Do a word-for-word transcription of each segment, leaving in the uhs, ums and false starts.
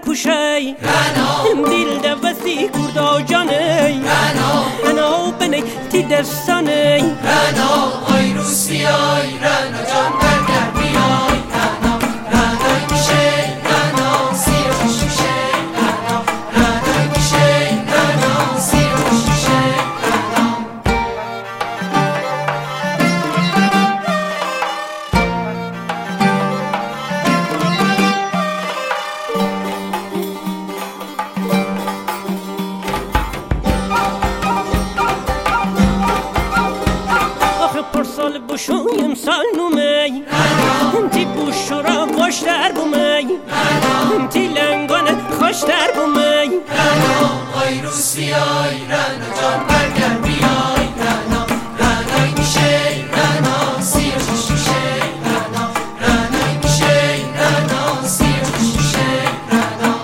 پوشی دل دوستی کردا جانی رنا بنی تی دستانی رنا آی روز بیای رنا جان برگر بیای رنا رنای میشه رنا سیر خوشیشه رنا رنای میشه رنا سیر خوشیشه رنا سال بشویم سال نومی تی بوشورا خوشتر بومی تی لنگانه خوشتر بومی رنا آی روز بیای رنا جان برگر بیای رنا رنای میشه رنا سیر خوشیشه رنا رنای میشه رنا سیر خوشیشه رنا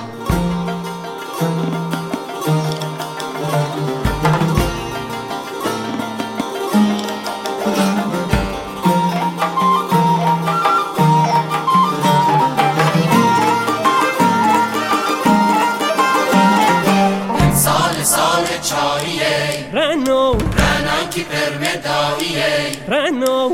سال چاریه رنو رنان کی پر مداییه رنو